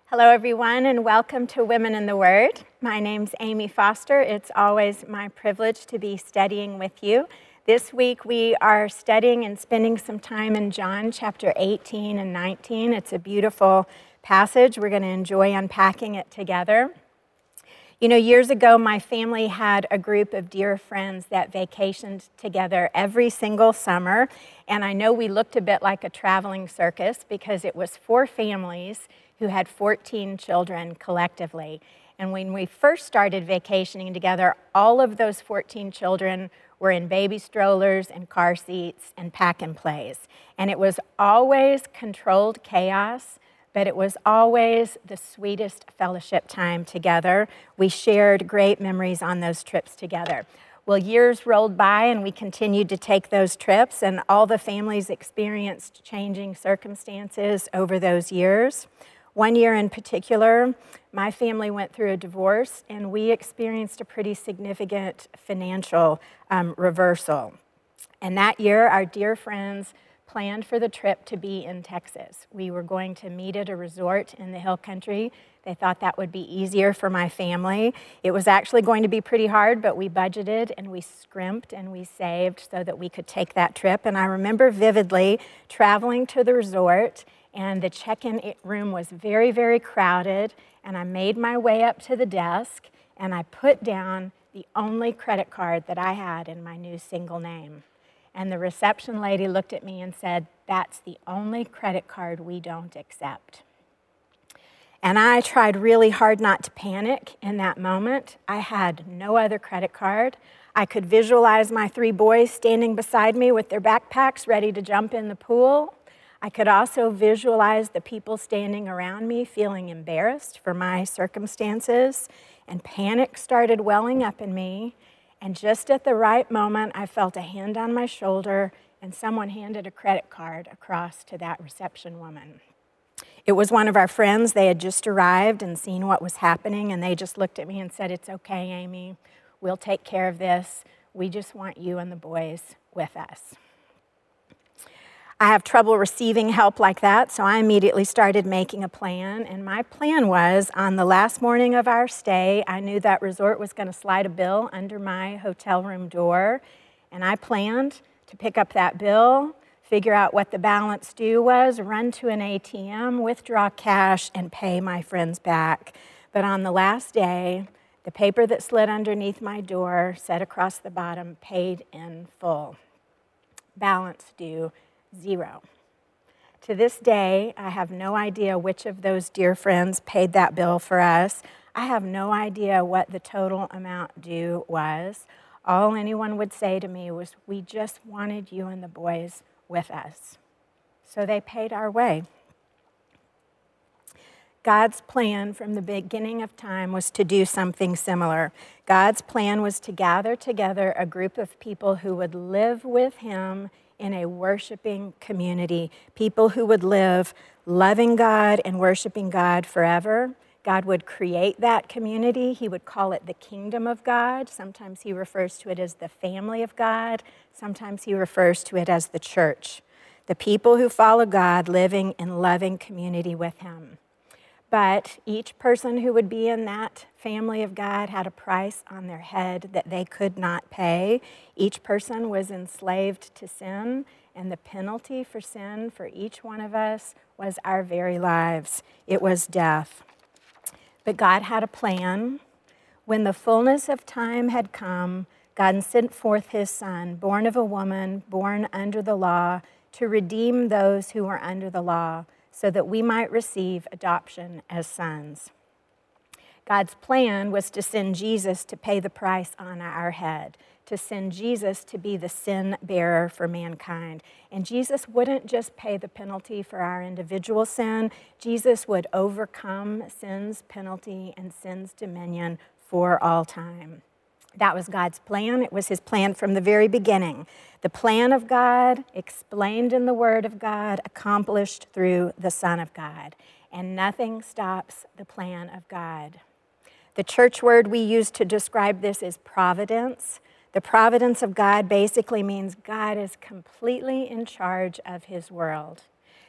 Hello, everyone, and welcome to Women in the Word. My name's Amy Foster. It's always my privilege to be studying with you. This week, we are studying and spending some time in John chapter 18 and 19. It's a beautiful passage. We're going to enjoy unpacking it together. You know, years ago, my family had a group of dear friends that vacationed together every single summer. And I know we looked a bit like a traveling circus because it was 4 families who had 14 children collectively. And when we first started vacationing together, all of those 14 children were in baby strollers and car seats and pack and plays. And it was always controlled chaos, but it was always the sweetest fellowship time together. We shared great memories on those trips together. Well, years rolled by and we continued to take those trips, and all the families experienced changing circumstances over those years. One year in particular, my family went through a divorce and we experienced a pretty significant financial reversal. And that year, our dear friends planned for the trip to be in Texas. We were going to meet at a resort in the Hill Country. They thought that would be easier for my family. It was actually going to be pretty hard, but we budgeted and we scrimped and we saved so that we could take that trip. And I remember vividly traveling to the resort, and the check-in room was very, very crowded, and I made my way up to the desk, and I put down the only credit card that I had in my new single name. And the reception lady looked at me and said, "That's the only credit card we don't accept." And I tried really hard not to panic in that moment. I had no other credit card. I could visualize my 3 boys standing beside me with their backpacks ready to jump in the pool. I could also visualize the people standing around me feeling embarrassed for my circumstances, and panic started welling up in me. And just at the right moment, I felt a hand on my shoulder, and someone handed a credit card across to that reception woman. It was one of our friends. They had just arrived and seen what was happening, and they just looked at me and said, "It's okay, Amy. We'll take care of this. We just want you and the boys with us." I have trouble receiving help like that, so I immediately started making a plan. And my plan was, on the last morning of our stay, I knew that resort was going to slide a bill under my hotel room door. And I planned to pick up that bill, figure out what the balance due was, run to an ATM, withdraw cash, and pay my friends back. But on the last day, the paper that slid underneath my door said across the bottom, "Paid in full." Balance due, 0. To this day, I have no idea which of those dear friends paid that bill for us. I have no idea what the total amount due was. All anyone would say to me was, "We just wanted you and the boys with us." So they paid our way. God's plan from the beginning of time was to do something similar. God's plan was to gather together a group of people who would live with Him in a worshiping community, people who would live loving God and worshiping God forever. God would create that community. He would call it the kingdom of God. Sometimes He refers to it as the family of God. Sometimes He refers to it as the church. The people who follow God living in loving community with Him. But each person who would be in that family of God had a price on their head that they could not pay. Each person was enslaved to sin, and the penalty for sin for each one of us was our very lives. It was death. But God had a plan. When the fullness of time had come, God sent forth His Son, born of a woman, born under the law, to redeem those who were under the law, so that we might receive adoption as sons. God's plan was to send Jesus to pay the price on our head, to send Jesus to be the sin bearer for mankind. And Jesus wouldn't just pay the penalty for our individual sin. Jesus would overcome sin's penalty and sin's dominion for all time. That was God's plan. It was His plan from the very beginning. The plan of God, explained in the Word of God, accomplished through the Son of God. And nothing stops the plan of God. The church word we use to describe this is providence. The providence of God basically means God is completely in charge of His world.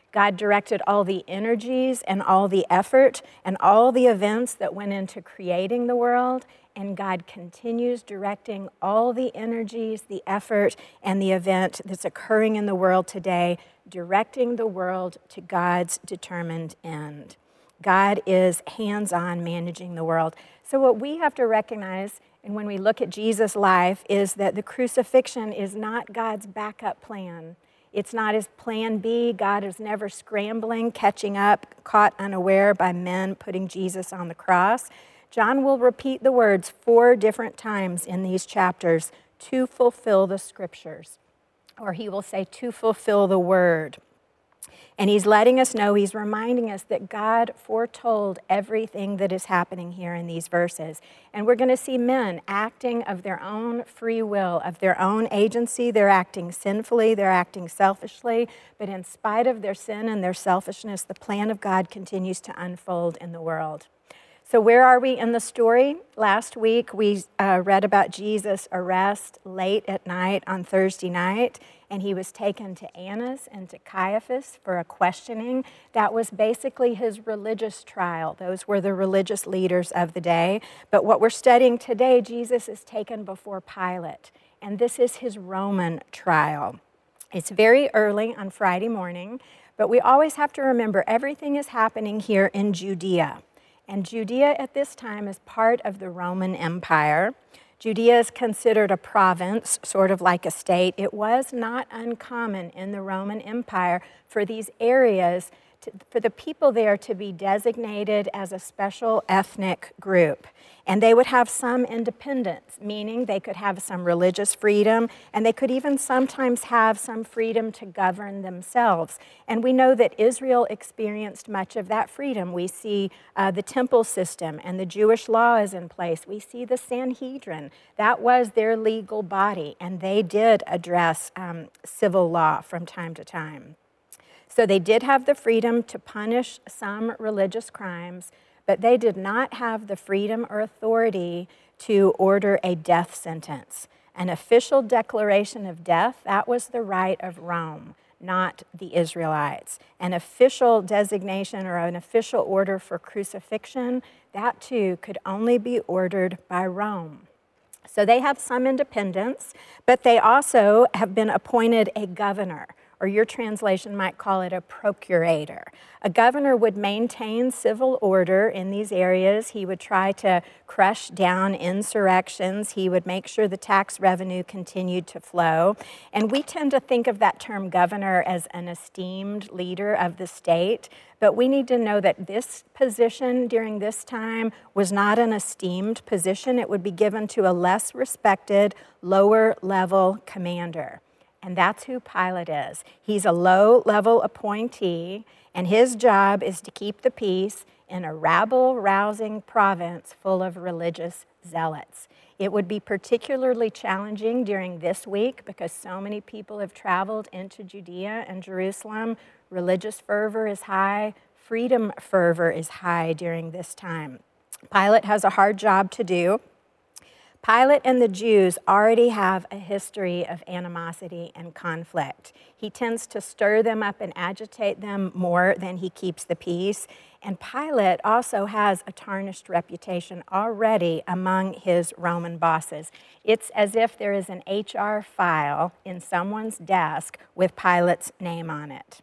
God directed all the energies and all the effort and all the events that went into creating the world, and God continues directing all the energies, the effort, and the event that's occurring in the world today, directing the world to God's determined end. God is hands-on managing the world. So what we have to recognize, and when we look at Jesus' life, is that the crucifixion is not God's backup plan. It's not his plan B. God is never scrambling, catching up, caught unaware by men putting Jesus on the cross. John will repeat the words 4 different times in these chapters to fulfill the scriptures, or he will say to fulfill the word. And he's letting us know, he's reminding us that God foretold everything that is happening here in these verses. And we're going to see men acting of their own free will, of their own agency. They're acting sinfully, they're acting selfishly, but in spite of their sin and their selfishness, the plan of God continues to unfold in the world. So where are we in the story? Last week we read about Jesus' arrest late at night on Thursday night, and he was taken to Annas and to Caiaphas for a questioning. That was basically his religious trial. Those were the religious leaders of the day. But what we're studying today, Jesus is taken before Pilate, and this is his Roman trial. It's very early on Friday morning, but we always have to remember everything is happening here in Judea. And Judea at this time is part of the Roman Empire. Judea is considered a province, sort of like a state. It was not uncommon in the Roman Empire for these areas, for the people there to be designated as a special ethnic group. And they would have some independence, meaning they could have some religious freedom, and they could even sometimes have some freedom to govern themselves. And we know that Israel experienced much of that freedom. We see the temple system, and the Jewish law is in place. We see the Sanhedrin. That was their legal body, and they did address civil law from time to time. So they did have the freedom to punish some religious crimes, but they did not have the freedom or authority to order a death sentence. An official declaration of death, that was the right of Rome, not the Israelites. An official designation or an official order for crucifixion, that too could only be ordered by Rome. So they have some independence, but they also have been appointed a governor, or your translation might call it a procurator. A governor would maintain civil order in these areas. He would try to crush down insurrections. He would make sure the tax revenue continued to flow. And we tend to think of that term governor as an esteemed leader of the state, but we need to know that this position during this time was not an esteemed position. It would be given to a less respected, lower level commander. And that's who Pilate is. He's a low-level appointee, and his job is to keep the peace in a rabble-rousing province full of religious zealots. It would be particularly challenging during this week because so many people have traveled into Judea and Jerusalem. Religious fervor is high. Freedom fervor is high during this time. Pilate has a hard job to do. Pilate and the Jews already have a history of animosity and conflict. He tends to stir them up and agitate them more than he keeps the peace. And Pilate also has a tarnished reputation already among his Roman bosses. It's as if there is an HR file in someone's desk with Pilate's name on it.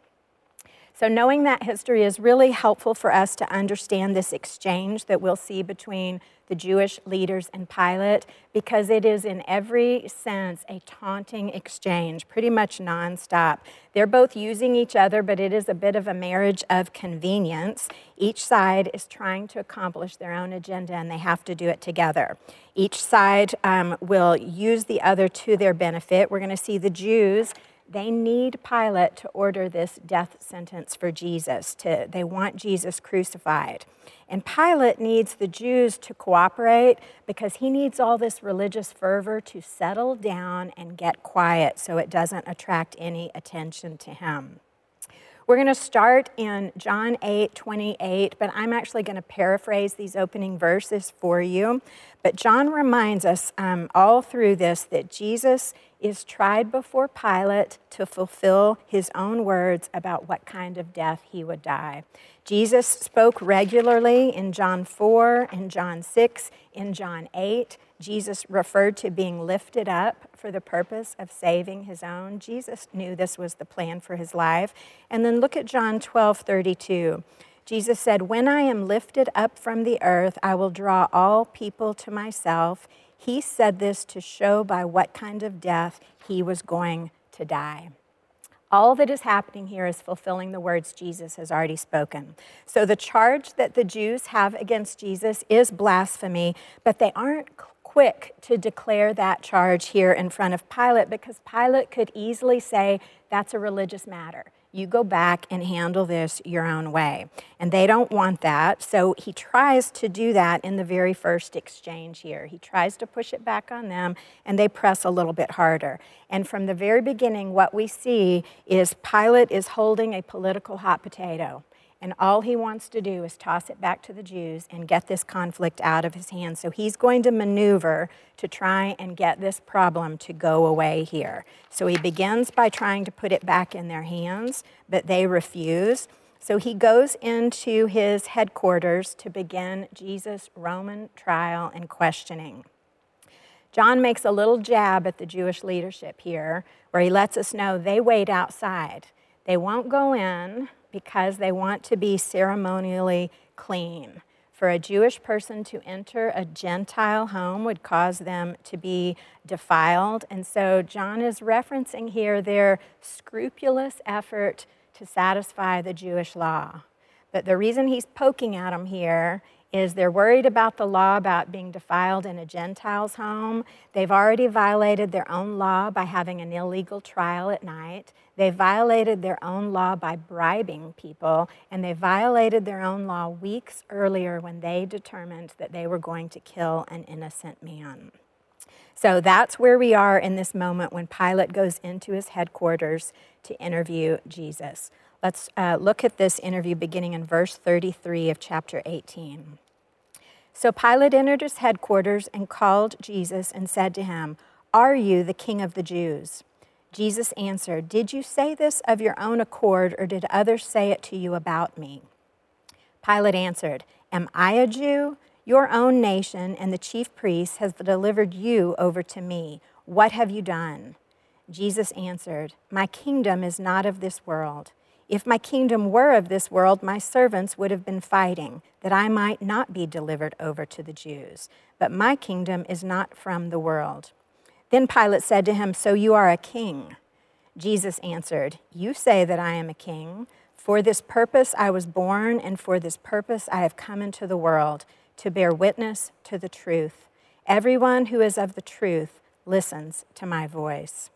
So knowing that history is really helpful for us to understand this exchange that we'll see between the Jewish leaders and Pilate, because it is in every sense a taunting exchange, pretty much nonstop. They're both using each other, but it is a bit of a marriage of convenience. Each side is trying to accomplish their own agenda, and they have to do it together. Each side will use the other to their benefit. We're going to see the Jews. They need Pilate to order this death sentence for Jesus. They want Jesus crucified. And Pilate needs the Jews to cooperate because he needs all this religious fervor to settle down and get quiet so it doesn't attract any attention to him. We're going to start in John 8:28, but I'm actually going to paraphrase these opening verses for you. But John reminds us all through this that Jesus is tried before Pilate to fulfill his own words about what kind of death he would die. Jesus spoke regularly in John 4, in John 6, in John 8. Jesus referred to being lifted up for the purpose of saving his own. Jesus knew this was the plan for his life. And then look at John 12:32. Jesus said, "When I am lifted up from the earth, I will draw all people to myself." He said this to show by what kind of death he was going to die. All that is happening here is fulfilling the words Jesus has already spoken. So the charge that the Jews have against Jesus is blasphemy, but they aren't quick to declare that charge here in front of Pilate, because Pilate could easily say, that's a religious matter. You go back and handle this your own way. And they don't want that, so he tries to do that in the very first exchange here. He tries to push it back on them, and they press a little bit harder. And from the very beginning, what we see is Pilate is holding a political hot potato. And all he wants to do is toss it back to the Jews and get this conflict out of his hands. So he's going to maneuver to try and get this problem to go away here. So he begins by trying to put it back in their hands, but they refuse. So he goes into his headquarters to begin Jesus' Roman trial and questioning. John makes a little jab at the Jewish leadership here, where he lets us know they wait outside. They won't go in because they want to be ceremonially clean. For a Jewish person to enter a Gentile home would cause them to be defiled. And so John is referencing here their scrupulous effort to satisfy the Jewish law. But the reason he's poking at them here is they're worried about the law about being defiled in a Gentile's home. They've already violated their own law by having an illegal trial at night. They violated their own law by bribing people, and they violated their own law weeks earlier when they determined that they were going to kill an innocent man. So that's where we are in this moment when Pilate goes into his headquarters to interview Jesus. Let's look at this interview beginning in verse 33 of chapter 18. So Pilate entered his headquarters and called Jesus and said to him, "Are you the king of the Jews?" Jesus answered, "Did you say this of your own accord, or did others say it to you about me?" Pilate answered, "Am I a Jew? Your own nation and the chief priests has delivered you over to me. What have you done?" Jesus answered, "My kingdom is not of this world. If my kingdom were of this world, my servants would have been fighting, that I might not be delivered over to the Jews. But my kingdom is not from the world." Then Pilate said to him, "So you are a king?" Jesus answered, "You say that I am a king. For this purpose I was born, and for this purpose I have come into the world, to bear witness to the truth. Everyone who is of the truth listens to my voice."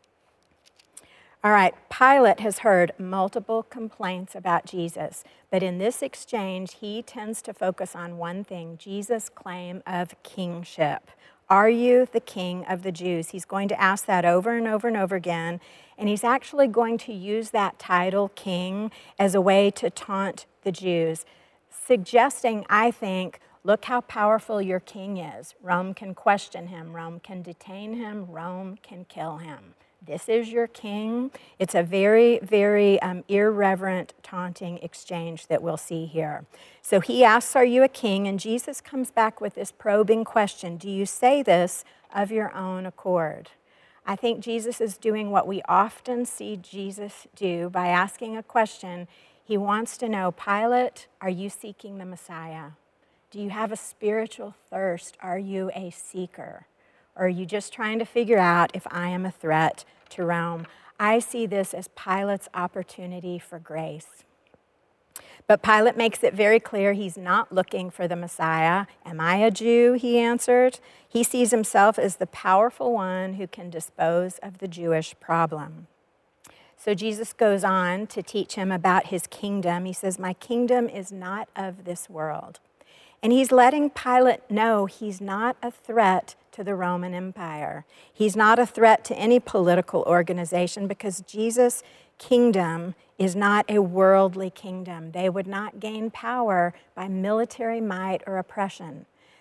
All right, Pilate has heard multiple complaints about Jesus, but in this exchange, he tends to focus on one thing: Jesus' claim of kingship. Are you the king of the Jews? He's going to ask that over and over and over again, and he's actually going to use that title, king, as a way to taunt the Jews, suggesting, I think, look how powerful your king is. Rome can question him. Rome can detain him. Rome can kill him. This is your king. It's a very, very irreverent, taunting exchange that we'll see here. So he asks, "Are you a king?" And Jesus comes back with this probing question: "Do you say this of your own accord?" I think Jesus is doing what we often see Jesus do by asking a question. He wants to know, Pilate, are you seeking the Messiah? Do you have a spiritual thirst? Are you a seeker? Or are you just trying to figure out if I am a threat to Rome? I see this as Pilate's opportunity for grace. But Pilate makes it very clear he's not looking for the Messiah. "Am I a Jew?" he answered. He sees himself as the powerful one who can dispose of the Jewish problem. So Jesus goes on to teach him about his kingdom. He says, "My kingdom is not of this world." And he's letting Pilate know he's not a threat to the Roman Empire. He's not a threat to any political organization, because Jesus' kingdom is not a worldly kingdom. They would not gain power by military might or oppression.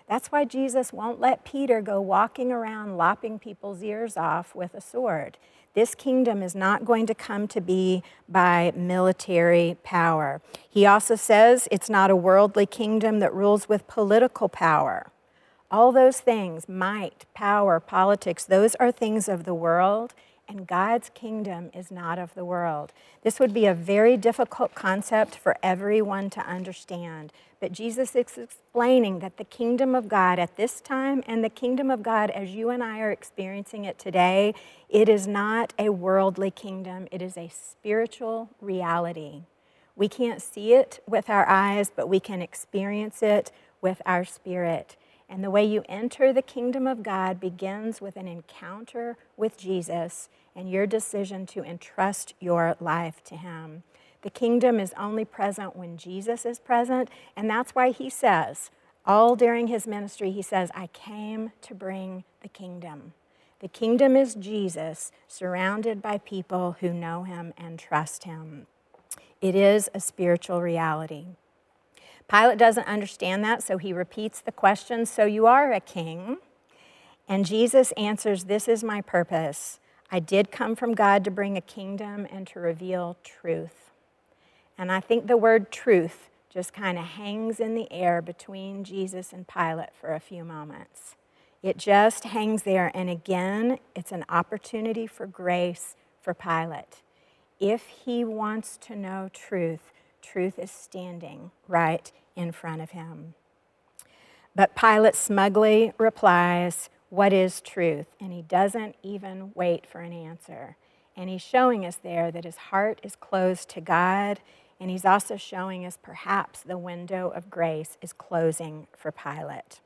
That's why Jesus won't let Peter go walking around lopping people's ears off with a sword. This kingdom is not going to come to be by military power. He also says it's not a worldly kingdom that rules with political power. All those things, might, power, politics, those are things of the world, and God's kingdom is not of the world. This would be a very difficult concept for everyone to understand, but Jesus is explaining that the kingdom of God at this time and the kingdom of God as you and I are experiencing it today, it is not a worldly kingdom, it is a spiritual reality. We can't see it with our eyes, but we can experience it with our spirit. And the way you enter the kingdom of God begins with an encounter with Jesus and your decision to entrust your life to him. The kingdom is only present when Jesus is present, and that's why he says, all during his ministry, he says, I came to bring the kingdom. The kingdom is Jesus surrounded by people who know him and trust him. It is a spiritual reality. Pilate doesn't understand that, so he repeats the question, so you are a king? And Jesus answers, this is my purpose. I did come from God to bring a kingdom and to reveal truth. And I think the word truth just kind of hangs in the air between Jesus and Pilate for a few moments. It just hangs there, and again, it's an opportunity for grace for Pilate. If he wants to know truth, truth is standing right in front of him. But Pilate smugly replies, what is truth? And he doesn't even wait for an answer. And he's showing us there that his heart is closed to God, and he's also showing us perhaps the window of grace is closing for Pilate.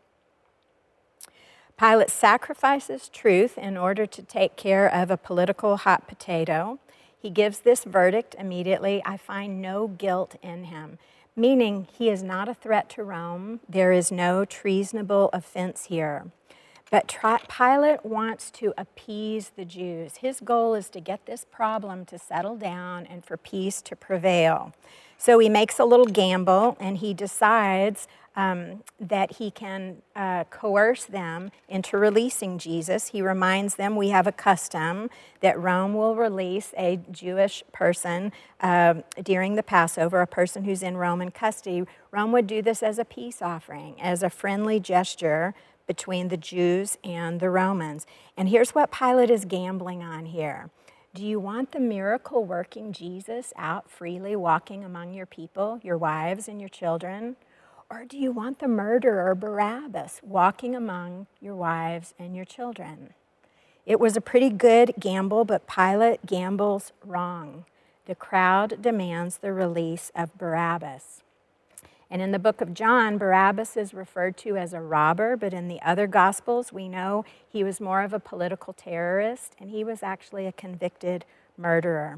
Pilate sacrifices truth in order to take care of a political hot potato. He gives this verdict immediately, I find no guilt in him, meaning he is not a threat to Rome. There is no treasonable offense here. But Pilate wants to appease the Jews. His goal is to get this problem to settle down and for peace to prevail. So he makes a little gamble, and he decides that he can coerce them into releasing Jesus. He reminds them we have a custom that Rome will release a Jewish person during the Passover, a person who's in Roman custody. Rome would do this as a peace offering, as a friendly gesture between the Jews and the Romans. And here's what Pilate is gambling on here. Do you want the miracle-working Jesus out freely walking among your people, your wives and your children? Or do you want the murderer Barabbas walking among your wives and your children? It was a pretty good gamble, but Pilate gambles wrong. The crowd demands the release of Barabbas. And in the book of John, Barabbas is referred to as a robber, but in the other Gospels, we know he was more of a political terrorist, and he was actually a convicted murderer.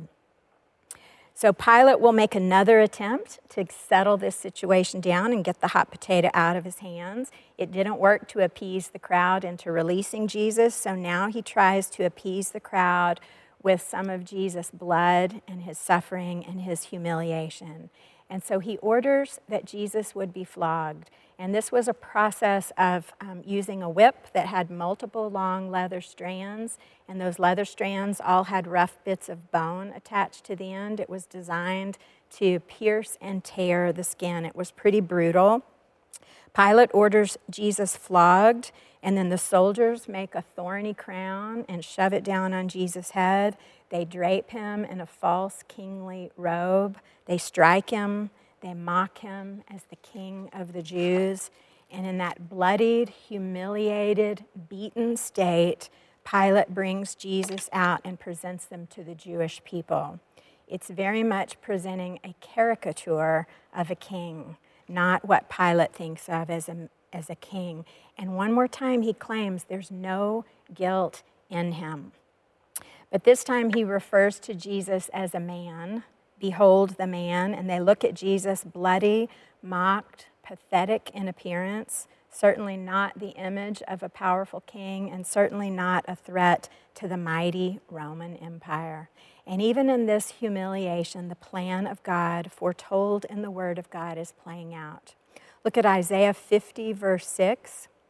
So Pilate will make another attempt to settle this situation down and get the hot potato out of his hands. It didn't work to appease the crowd into releasing Jesus, so now he tries to appease the crowd with some of Jesus' blood and his suffering and his humiliation. And so he orders that Jesus would be flogged. And this was a process of using a whip that had multiple long leather strands, and those leather strands all had rough bits of bone attached to the end. It was designed to pierce and tear the skin. It was pretty brutal. Pilate orders Jesus flogged, and then the soldiers make a thorny crown and shove it down on Jesus' head. They drape him in a false kingly robe. They strike him. They mock him as the king of the Jews. And in that bloodied, humiliated, beaten state, Pilate brings Jesus out and presents them to the Jewish people. It's very much presenting a caricature of a king, not what Pilate thinks of as a king. And one more time, he claims there's no guilt in him. But this time he refers to Jesus as a man. Behold the man. And they look at Jesus bloody, mocked, pathetic in appearance, certainly not the image of a powerful king, and certainly not a threat to the mighty Roman Empire. And even in this humiliation, the plan of God foretold in the Word of God is playing out. Look at Isaiah 50, verse 6.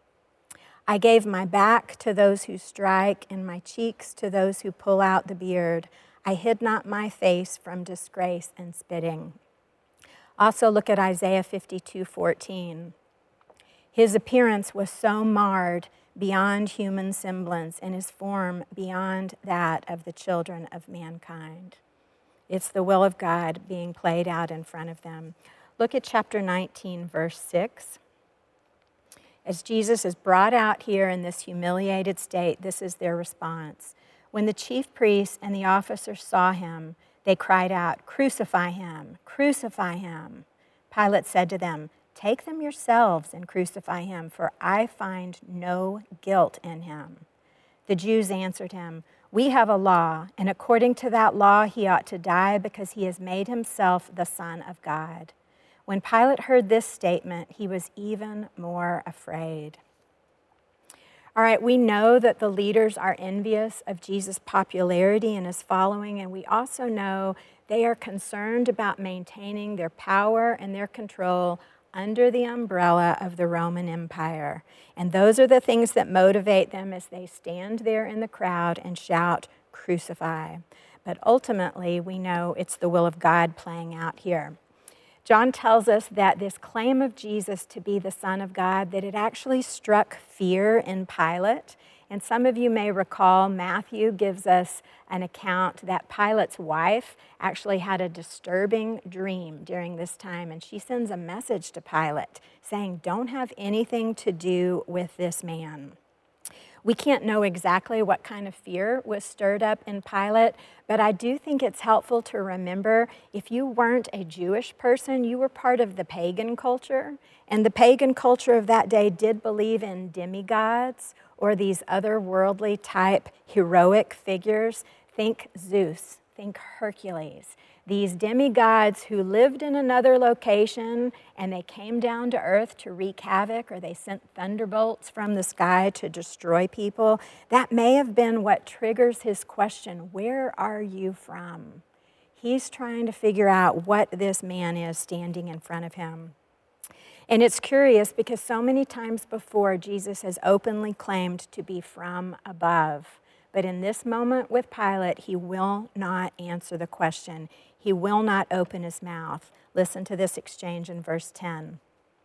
I gave my back to those who strike and my cheeks to those who pull out the beard. I hid not my face from disgrace and spitting. Also look at Isaiah 52:14. His appearance was so marred beyond human semblance, and his form beyond that of the children of mankind. It's the will of God being played out in front of them. Look at chapter 19, verse 6. As Jesus is brought out here in this humiliated state, this is their response. When the chief priests and the officers saw him, they cried out, "Crucify him, crucify him." Pilate said to them, "Take them yourselves and crucify him, for I find no guilt in him." The Jews answered him, "We have a law, and according to that law he ought to die because he has made himself the Son of God." When Pilate heard this statement, he was even more afraid. All right, we know that the leaders are envious of Jesus' popularity and his following, and we also know they are concerned about maintaining their power and their control under the umbrella of the Roman Empire. And those are the things that motivate them as they stand there in the crowd and shout, "Crucify." But ultimately, we know it's the will of God playing out here. John tells us that this claim of Jesus to be the Son of God, that it actually struck fear in Pilate. And some of you may recall Matthew gives us an account that Pilate's wife actually had a disturbing dream during this time, and she sends a message to Pilate saying, "Don't have anything to do with this man." We can't know exactly what kind of fear was stirred up in Pilate, but I do think it's helpful to remember if you weren't a Jewish person, you were part of the pagan culture. And the pagan culture of that day did believe in demigods or these otherworldly type heroic figures. Think Zeus, think Hercules. These demigods who lived in another location and they came down to earth to wreak havoc, or they sent thunderbolts from the sky to destroy people. That may have been what triggers his question, "Where are you from?" He's trying to figure out what this man is standing in front of him. And it's curious because so many times before, Jesus has openly claimed to be from above. But in this moment with Pilate, he will not answer the question. He will not open his mouth. Listen to this exchange in verse 10.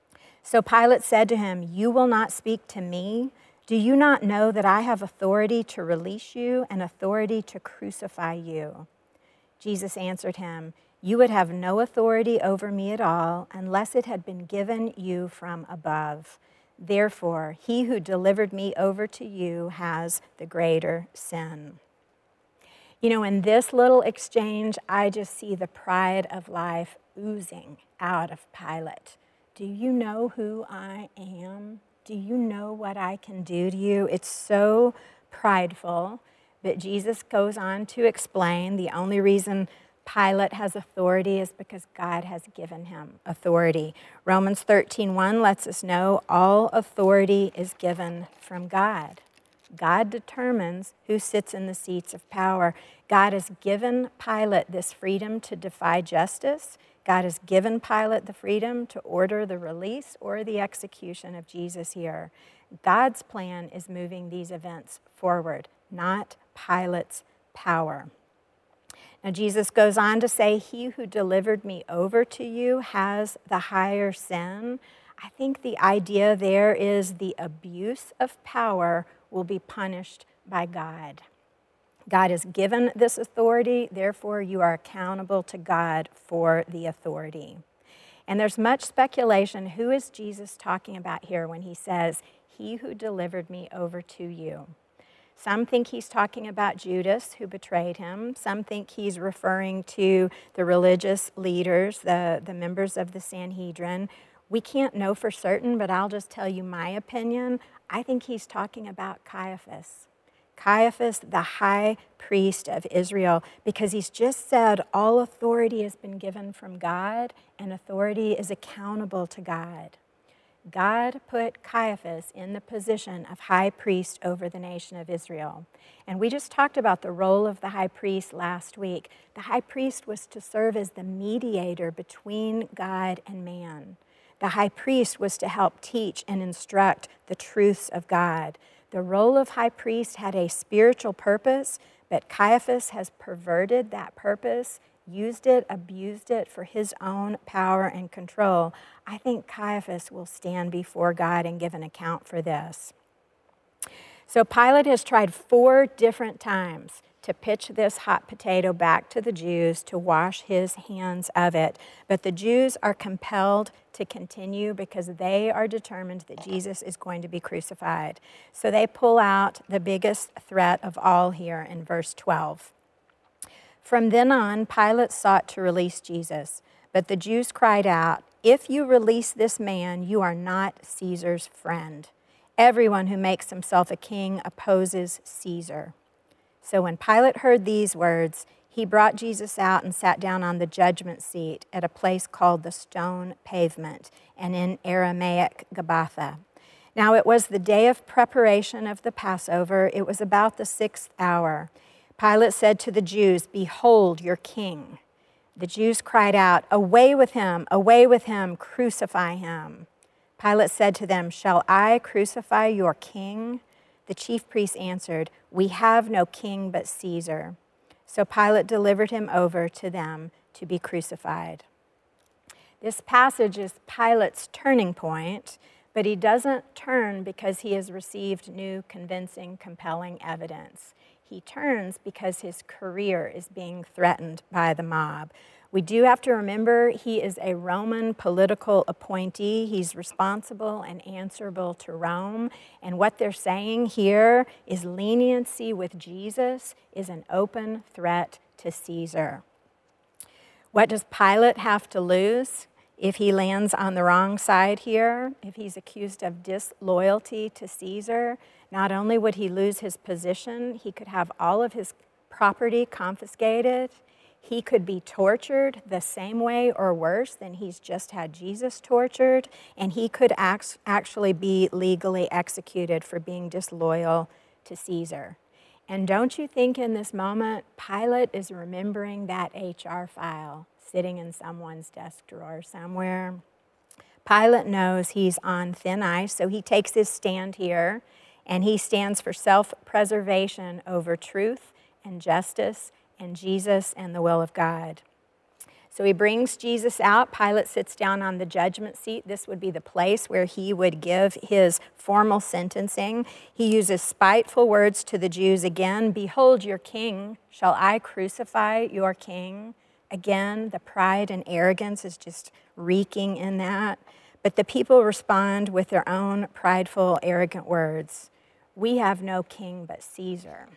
So Pilate said to him, "You will not speak to me? Do you not know that I have authority to release you and authority to crucify you?" Jesus answered him, "You would have no authority over me at all unless it had been given you from above. Therefore, he who delivered me over to you has the greater sin." You know, in this little exchange, I just see the pride of life oozing out of Pilate. Do you know who I am? Do you know what I can do to you? It's so prideful. But Jesus goes on to explain the only reason Pilate has authority is because God has given him authority. Romans 13:1 lets us know all authority is given from God. God determines who sits in the seats of power. God has given Pilate this freedom to defy justice. God has given Pilate the freedom to order the release or the execution of Jesus here. God's plan is moving these events forward, not Pilate's power. Now, Jesus goes on to say, "He who delivered me over to you has the higher sin." I think the idea there is the abuse of power will be punished by God. God has given this authority, therefore you are accountable to God for the authority. And there's much speculation, who is Jesus talking about here when he says, "He who delivered me over to you"? Some think he's talking about Judas, who betrayed him. Some think he's referring to the religious leaders, the members of the Sanhedrin. We can't know for certain, but I'll just tell you my opinion. I think he's talking about Caiaphas. Caiaphas, the high priest of Israel, because he's just said all authority has been given from God and authority is accountable to God. God put Caiaphas in the position of high priest over the nation of Israel. And we just talked about the role of the high priest last week. The high priest was to serve as the mediator between God and man. The high priest was to help teach and instruct the truths of God. The role of high priest had a spiritual purpose, but Caiaphas has perverted that purpose, used it, abused it for his own power and control. I think Caiaphas will stand before God and give an account for this. So Pilate has tried 4 different times to pitch this hot potato back to the Jews to wash his hands of it. But the Jews are compelled to continue because they are determined that Jesus is going to be crucified. So they pull out the biggest threat of all here in verse 12. From then on, Pilate sought to release Jesus, but the Jews cried out, "If you release this man, you are not Caesar's friend. Everyone who makes himself a king opposes Caesar." So when Pilate heard these words, he brought Jesus out and sat down on the judgment seat at a place called the Stone Pavement, and in Aramaic, Gabbatha. Now it was the day of preparation of the Passover. It was about the 6th hour. Pilate said to the Jews, "Behold your king." The Jews cried out, away with him, crucify him." Pilate said to them, "Shall I crucify your king?" The chief priests answered, "We have no king but Caesar." So Pilate delivered him over to them to be crucified. This passage is Pilate's turning point, but he doesn't turn because he has received new, convincing, compelling evidence. He turns because his career is being threatened by the mob. We do have to remember he is a Roman political appointee. He's responsible and answerable to Rome. And what they're saying here is leniency with Jesus is an open threat to Caesar. What does Pilate have to lose if he lands on the wrong side here? If he's accused of disloyalty to Caesar, not only would he lose his position, he could have all of his property confiscated. He could be tortured the same way or worse than he's just had Jesus tortured, and he could actually be legally executed for being disloyal to Caesar. And don't you think in this moment, Pilate is remembering that HR file sitting in someone's desk drawer somewhere? Pilate knows he's on thin ice, so he takes his stand here, and he stands for self-preservation over truth and justice and Jesus and the will of God. So he brings Jesus out. Pilate sits down on the judgment seat. This would be the place where he would give his formal sentencing. He uses spiteful words to the Jews again. "Behold your king. Shall I crucify your king?" Again, the pride and arrogance is just reeking in that. But the people respond with their own prideful, arrogant words. "We have no king but Caesar."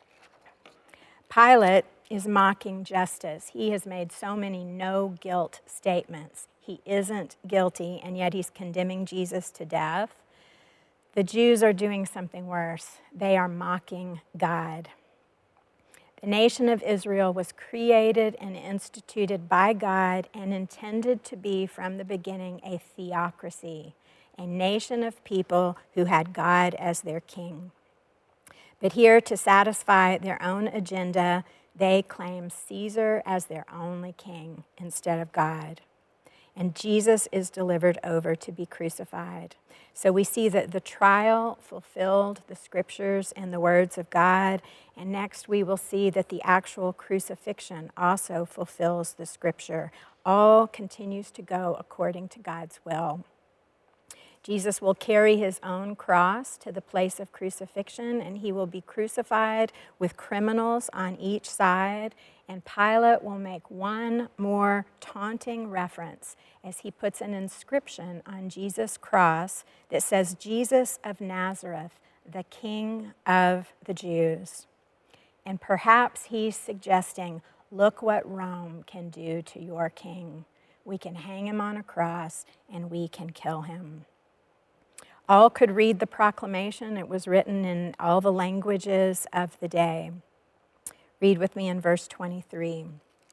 Pilate is mocking justice. He has made so many no-guilt statements. He isn't guilty, and yet he's condemning Jesus to death. The Jews are doing something worse. They are mocking God. The nation of Israel was created and instituted by God and intended to be from the beginning a theocracy, a nation of people who had God as their king. But here, to satisfy their own agenda, they claim Caesar as their only king instead of God. And Jesus is delivered over to be crucified. So we see that the trial fulfilled the scriptures and the words of God. And next we will see that the actual crucifixion also fulfills the scripture. All continues to go according to God's will. Jesus will carry his own cross to the place of crucifixion, and he will be crucified with criminals on each side. And Pilate will make one more taunting reference as he puts an inscription on Jesus' cross that says, "Jesus of Nazareth, the King of the Jews." And perhaps he's suggesting, look what Rome can do to your king. We can hang him on a cross and we can kill him. All could read the proclamation. It was written in all the languages of the day. Read with me in verse 23.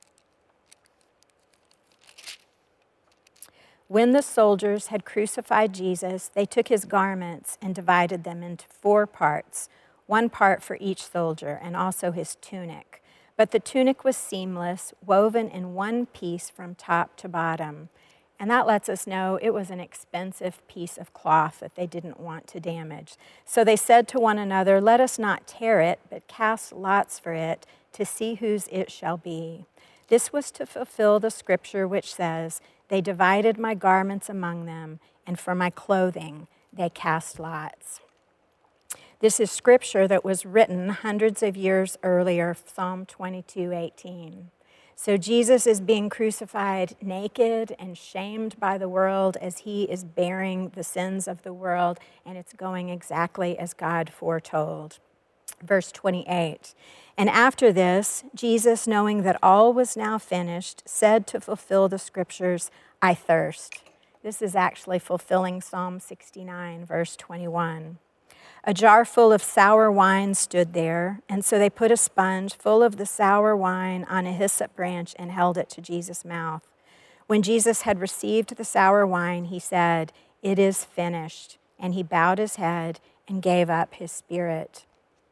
When the soldiers had crucified Jesus, they took his garments and divided them into 4 parts, 1 part for each soldier, and also his tunic. But the tunic was seamless, woven in one piece from top to bottom. And that lets us know it was an expensive piece of cloth that they didn't want to damage. So they said to one another, "Let us not tear it, but cast lots for it to see whose it shall be." This was to fulfill the scripture which says, "They divided my garments among them, and for my clothing they cast lots." This is scripture that was written hundreds of years earlier, Psalm 22:18. So Jesus is being crucified naked and shamed by the world as he is bearing the sins of the world, and it's going exactly as God foretold. Verse 28, "And after this, Jesus, knowing that all was now finished, said to fulfill the scriptures, 'I thirst.'" This is actually fulfilling Psalm 69, verse 21. A jar full of sour wine stood there, and so they put a sponge full of the sour wine on a hyssop branch and held it to Jesus' mouth. When Jesus had received the sour wine, he said, "It is finished," and he bowed his head and gave up his spirit.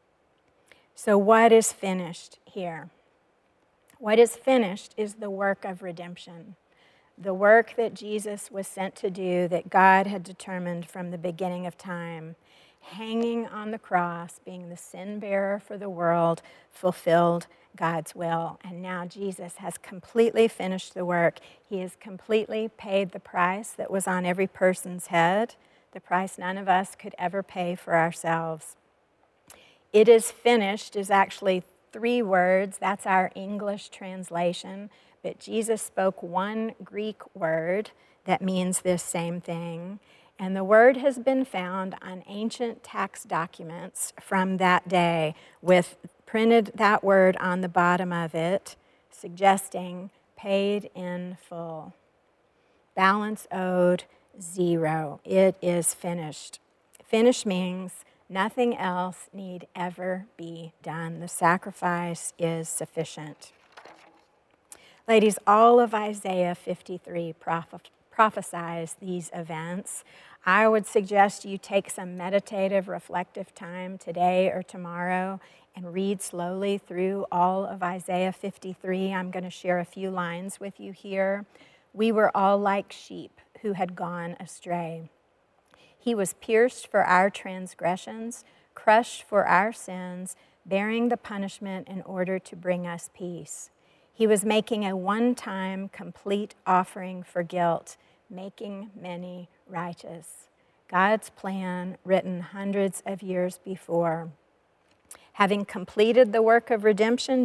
So what is finished here? What is finished is the work of redemption, the work that Jesus was sent to do that God had determined from the beginning of time. Hanging on the cross, being the sin bearer for the world, fulfilled God's will. And now Jesus has completely finished the work. He has completely paid the price that was on every person's head, the price none of us could ever pay for ourselves. "It is finished" is actually 3 words. That's our English translation. But Jesus spoke one Greek word that means this same thing. And the word has been found on ancient tax documents from that day with printed that word on the bottom of it, suggesting paid in full. Balance owed, 0. It is finished. Finished means nothing else need ever be done. The sacrifice is sufficient. Ladies, all of Isaiah 53 prophesies these events. I would suggest you take some meditative, reflective time today or tomorrow and read slowly through all of Isaiah 53. I'm going to share a few lines with you here. "We were all like sheep who had gone astray. He was pierced for our transgressions, crushed for our sins, bearing the punishment in order to bring us peace. He was making a one-time complete offering for guilt, making many righteous." God's plan written hundreds of years before. Having completed the work of redemption,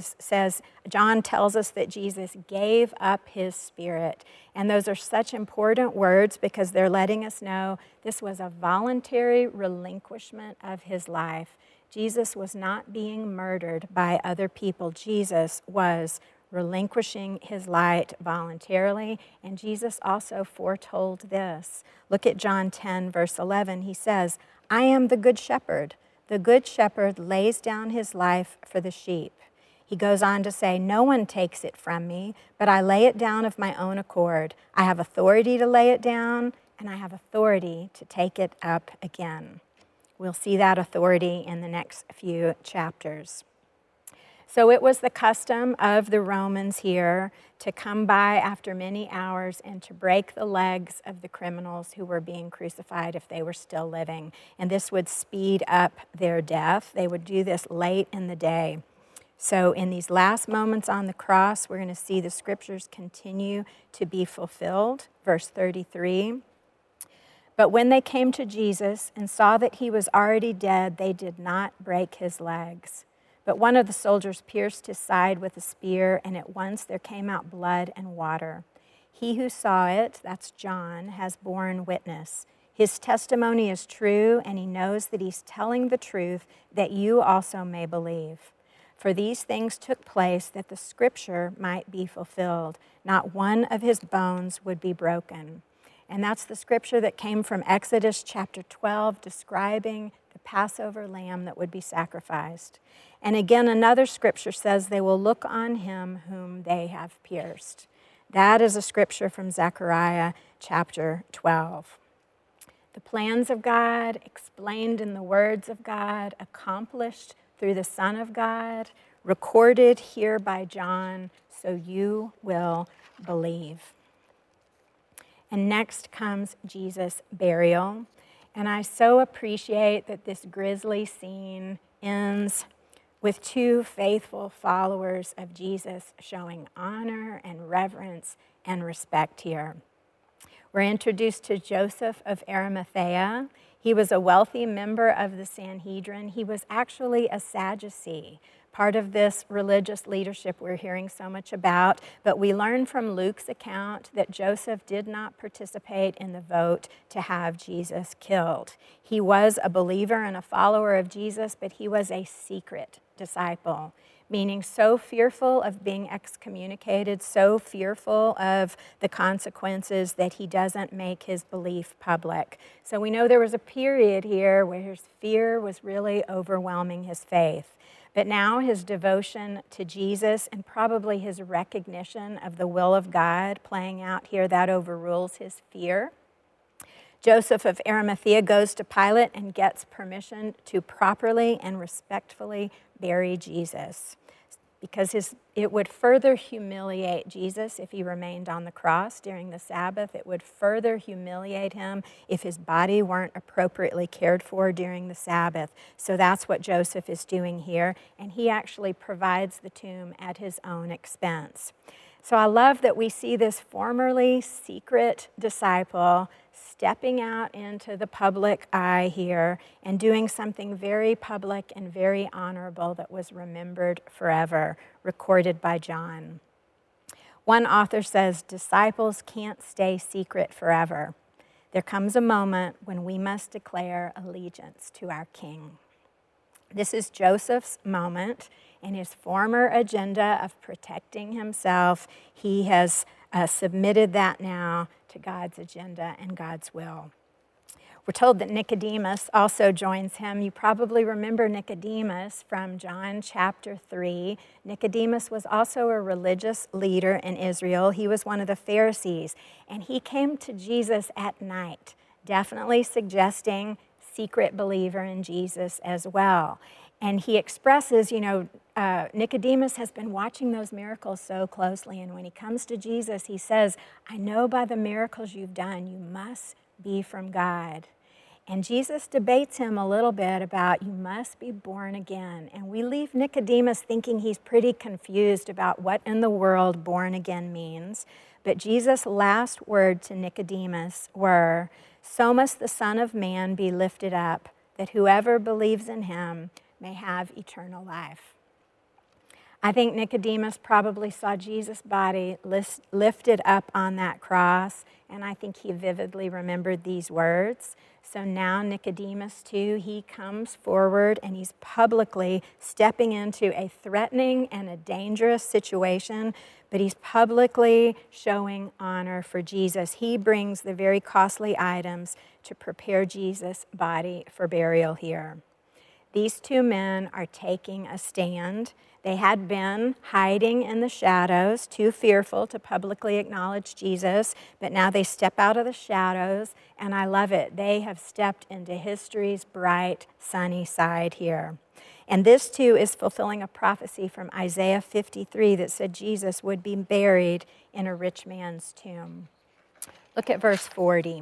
John tells us that Jesus gave up his spirit. And those are such important words because they're letting us know this was a voluntary relinquishment of his life. Jesus was not being murdered by other people. Jesus was relinquishing his life voluntarily, and Jesus also foretold this. Look at John 10, verse 11. He says, "I am the good shepherd. The good shepherd lays down his life for the sheep." He goes on to say, "No one takes it from me, but I lay it down of my own accord. I have authority to lay it down, and I have authority to take it up again." We'll see that authority in the next few chapters. So it was the custom of the Romans here to come by after many hours and to break the legs of the criminals who were being crucified if they were still living. And this would speed up their death. They would do this late in the day. So in these last moments on the cross, we're going to see the scriptures continue to be fulfilled. Verse 33. "But when they came to Jesus and saw that he was already dead, they did not break his legs. But one of the soldiers pierced his side with a spear, and at once there came out blood and water. He who saw it," that's John, "has borne witness. His testimony is true, and he knows that he's telling the truth, that you also may believe. For these things took place that the scripture might be fulfilled. Not one of his bones would be broken." And that's the scripture that came from Exodus chapter 12, describing the Passover lamb that would be sacrificed. And again, another scripture says, "They will look on him whom they have pierced." That is a scripture from Zechariah chapter 12. The plans of God, explained in the words of God, accomplished through the Son of God, recorded here by John, so you will believe. And next comes Jesus' burial. And I so appreciate that this grisly scene ends with two faithful followers of Jesus showing honor and reverence and respect here. We're introduced to Joseph of Arimathea. He was a wealthy member of the Sanhedrin. He was actually a Sadducee, part of this religious leadership we're hearing so much about. But we learn from Luke's account that Joseph did not participate in the vote to have Jesus killed. He was a believer and a follower of Jesus, but he was a secret disciple, meaning so fearful of being excommunicated, so fearful of the consequences that he doesn't make his belief public. So we know there was a period here where his fear was really overwhelming his faith. But now his devotion to Jesus and probably his recognition of the will of God playing out here, that overrules his fear. Joseph of Arimathea goes to Pilate and gets permission to properly and respectfully bury Jesus, because it would further humiliate Jesus if he remained on the cross during the Sabbath. It would further humiliate him if his body weren't appropriately cared for during the Sabbath. So that's what Joseph is doing here, and he actually provides the tomb at his own expense. So I love that we see this formerly secret disciple stepping out into the public eye here and doing something very public and very honorable that was remembered forever, recorded by John. One author says, disciples can't stay secret forever. There comes a moment when we must declare allegiance to our King. This is Joseph's moment. In his former agenda of protecting himself, he has submitted that now to God's agenda and God's will. We're told that Nicodemus also joins him. You probably remember Nicodemus from John chapter 3. Nicodemus was also a religious leader in Israel. He was one of the Pharisees, and he came to Jesus at night, definitely suggesting secret believer in Jesus as well. And he expresses, Nicodemus has been watching those miracles so closely, and when he comes to Jesus, he says, I know by the miracles you've done, you must be from God. And Jesus debates him a little bit about you must be born again. And we leave Nicodemus thinking he's pretty confused about what in the world born again means. But Jesus' last word to Nicodemus were, so must the Son of Man be lifted up, that whoever believes in him may have eternal life. I think Nicodemus probably saw Jesus' body lifted up on that cross, and I think he vividly remembered these words. So now Nicodemus too, he comes forward and he's publicly stepping into a threatening and a dangerous situation, but he's publicly showing honor for Jesus. He brings the very costly items to prepare Jesus' body for burial here. These two men are taking a stand. They had been hiding in the shadows, too fearful to publicly acknowledge Jesus, but now they step out of the shadows, and I love it. They have stepped into history's bright, sunny side here. And this, too, is fulfilling a prophecy from Isaiah 53 that said Jesus would be buried in a rich man's tomb. Look at verse 40.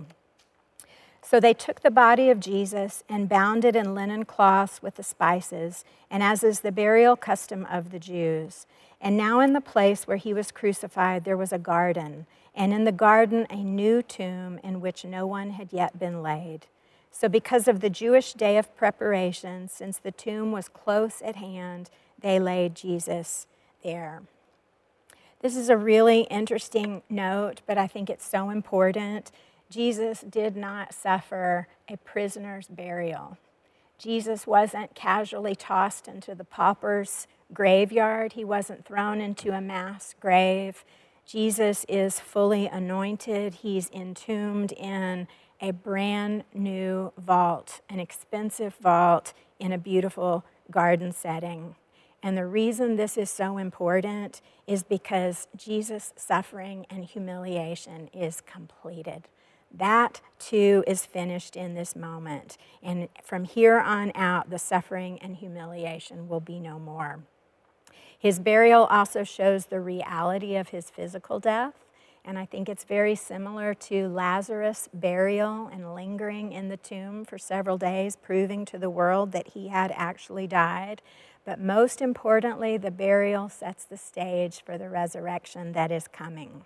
So they took the body of Jesus and bound it in linen cloths with the spices, and as is the burial custom of the Jews. And now in the place where he was crucified there was a garden, and in the garden a new tomb in which no one had yet been laid. So because of the Jewish day of preparation, since the tomb was close at hand, they laid Jesus there. This is a really interesting note, but I think it's so important. Jesus did not suffer a prisoner's burial. Jesus wasn't casually tossed into the pauper's graveyard. He wasn't thrown into a mass grave. Jesus is fully anointed. He's entombed in a brand new vault, an expensive vault in a beautiful garden setting. And the reason this is so important is because Jesus' suffering and humiliation is completed. That, too, is finished in this moment. And from here on out, the suffering and humiliation will be no more. His burial also shows the reality of his physical death. And I think it's very similar to Lazarus' burial and lingering in the tomb for several days, proving to the world that he had actually died. But most importantly, the burial sets the stage for the resurrection that is coming.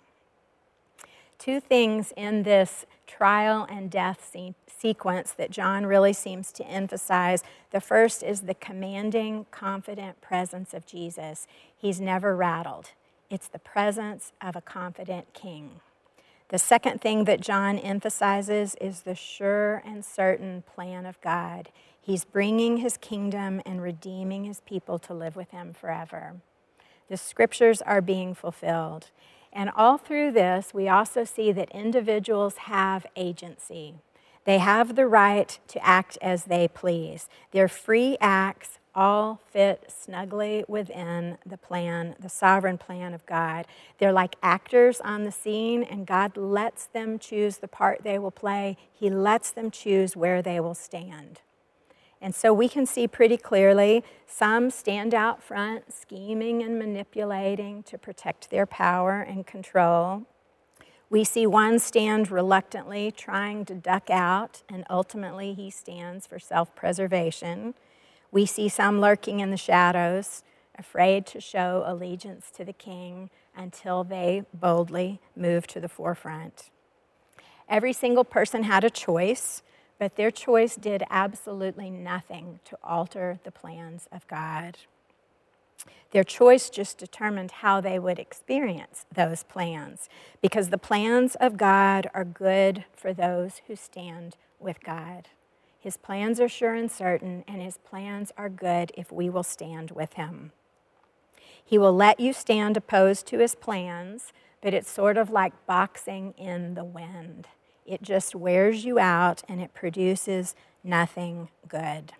Two things in this trial and death sequence that John really seems to emphasize. The first is the commanding, confident presence of Jesus. He's never rattled. It's the presence of a confident king. The second thing that John emphasizes is the sure and certain plan of God. He's bringing his kingdom and redeeming his people to live with him forever. The scriptures are being fulfilled. And all through this, we also see that individuals have agency. They have the right to act as they please. Their free acts all fit snugly within the plan, the sovereign plan of God. They're like actors on the scene, and God lets them choose the part they will play. He lets them choose where they will stand. And so we can see pretty clearly some stand out front, scheming and manipulating to protect their power and control. We see one stand reluctantly, trying to duck out, and ultimately he stands for self-preservation. We see some lurking in the shadows, afraid to show allegiance to the king until they boldly move to the forefront. Every single person had a choice, but their choice did absolutely nothing to alter the plans of God. Their choice just determined how they would experience those plans, because the plans of God are good for those who stand with God. His plans are sure and certain, and his plans are good if we will stand with him. He will let you stand opposed to his plans, but it's sort of like boxing in the wind. It just wears you out, and it produces nothing good.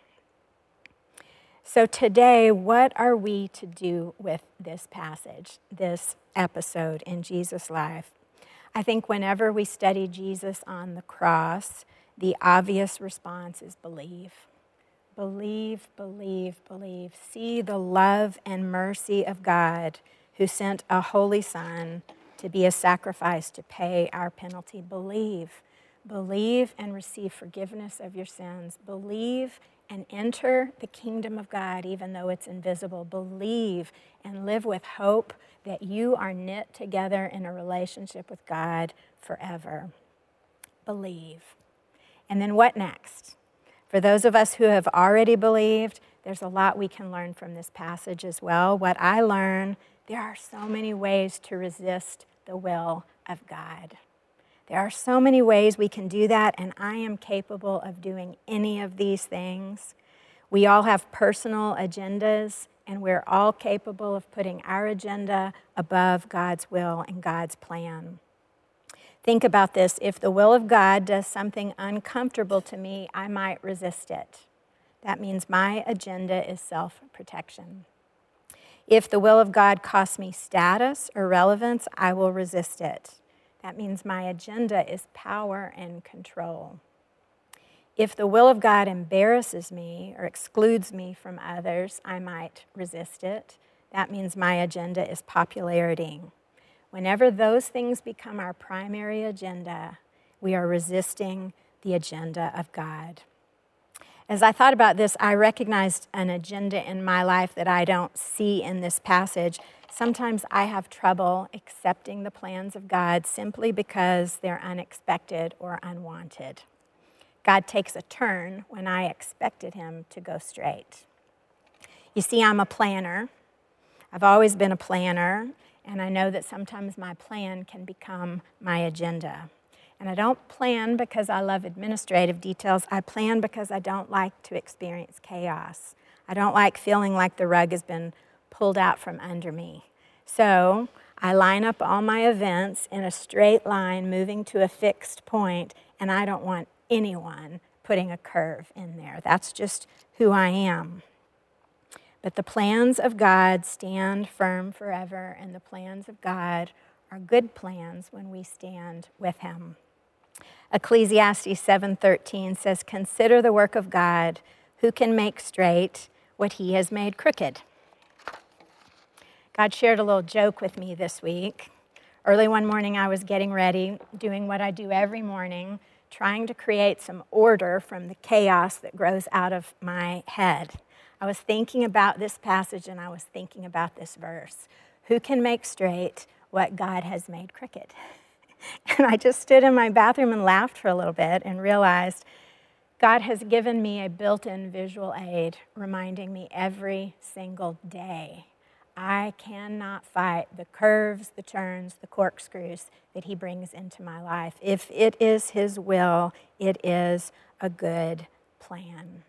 So today, what are we to do with this passage, this episode in Jesus' life? I think whenever we study Jesus on the cross, the obvious response is believe. Believe, believe, believe. See the love and mercy of God who sent a holy Son to be a sacrifice to pay our penalty. Believe. Believe and receive forgiveness of your sins. Believe and enter the kingdom of God even though it's invisible. Believe and live with hope that you are knit together in a relationship with God forever. Believe. And then what next? For those of us who have already believed, there's a lot we can learn from this passage as well. What I learn, there are so many ways to resist the will of God. There are so many ways we can do that, and I am capable of doing any of these things. We all have personal agendas, and we're all capable of putting our agenda above God's will and God's plan. Think about this. If the will of God does something uncomfortable to me, I might resist it. That means my agenda is self-protection. If the will of God costs me status or relevance, I will resist it. That means my agenda is power and control. If the will of God embarrasses me or excludes me from others, I might resist it. That means my agenda is popularity. Whenever those things become our primary agenda, we are resisting the agenda of God. As I thought about this, I recognized an agenda in my life that I don't see in this passage. Sometimes I have trouble accepting the plans of God simply because they're unexpected or unwanted. God takes a turn when I expected him to go straight. You see, I'm a planner. I've always been a planner, and I know that sometimes my plan can become my agenda. And I don't plan because I love administrative details. I plan because I don't like to experience chaos. I don't like feeling like the rug has been pulled out from under me. So I line up all my events in a straight line, moving to a fixed point, and I don't want anyone putting a curve in there. That's just who I am. But the plans of God stand firm forever, and the plans of God are good plans when we stand with him. Ecclesiastes 7:13 says, "Consider the work of God, who can make straight what he has made crooked." God shared a little joke with me this week. Early one morning, I was getting ready, doing what I do every morning, trying to create some order from the chaos that grows out of my head. I was thinking about this passage and I was thinking about this verse. Who can make straight what God has made crooked? And I just stood in my bathroom and laughed for a little bit and realized God has given me a built-in visual aid reminding me every single day I cannot fight the curves, the turns, the corkscrews that he brings into my life. If it is his will, it is a good plan.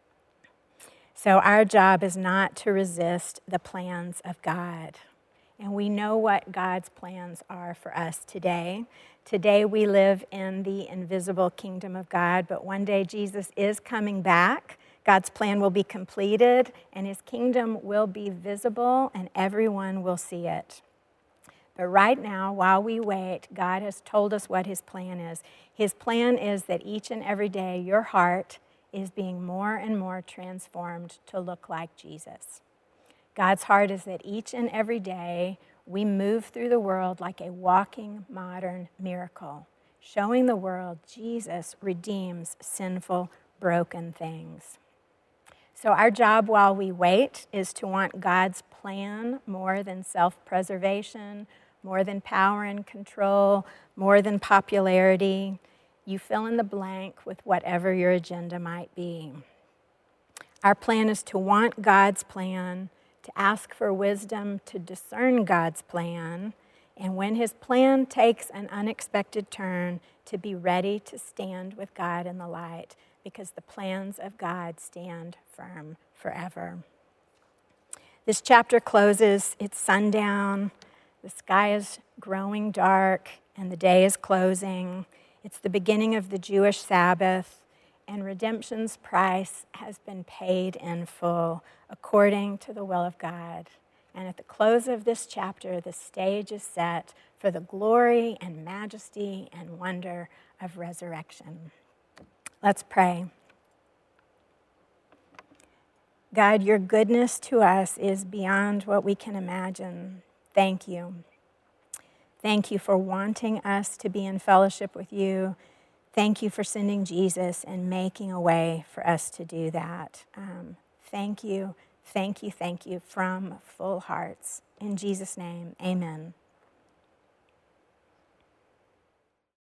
So our job is not to resist the plans of God. And we know what God's plans are for us today. Today we live in the invisible kingdom of God, but one day Jesus is coming back. God's plan will be completed, and his kingdom will be visible, and everyone will see it. But right now, while we wait, God has told us what his plan is. His plan is that each and every day, your heart is being more and more transformed to look like Jesus. God's heart is that each and every day, we move through the world like a walking modern miracle, showing the world Jesus redeems sinful, broken things. So our job while we wait is to want God's plan more than self-preservation, more than power and control, more than popularity. You fill in the blank with whatever your agenda might be. Our plan is to want God's plan, to ask for wisdom to discern God's plan, and when his plan takes an unexpected turn, to be ready to stand with God in the light, because the plans of God stand firm forever. This chapter closes, it's sundown, the sky is growing dark, and the day is closing. It's the beginning of the Jewish Sabbath, and redemption's price has been paid in full according to the will of God. And at the close of this chapter, the stage is set for the glory and majesty and wonder of resurrection. Let's pray. God, your goodness to us is beyond what we can imagine. Thank you. Thank you for wanting us to be in fellowship with you. Thank you for sending Jesus and making a way for us to do that. Thank you from full hearts. In Jesus' name, amen.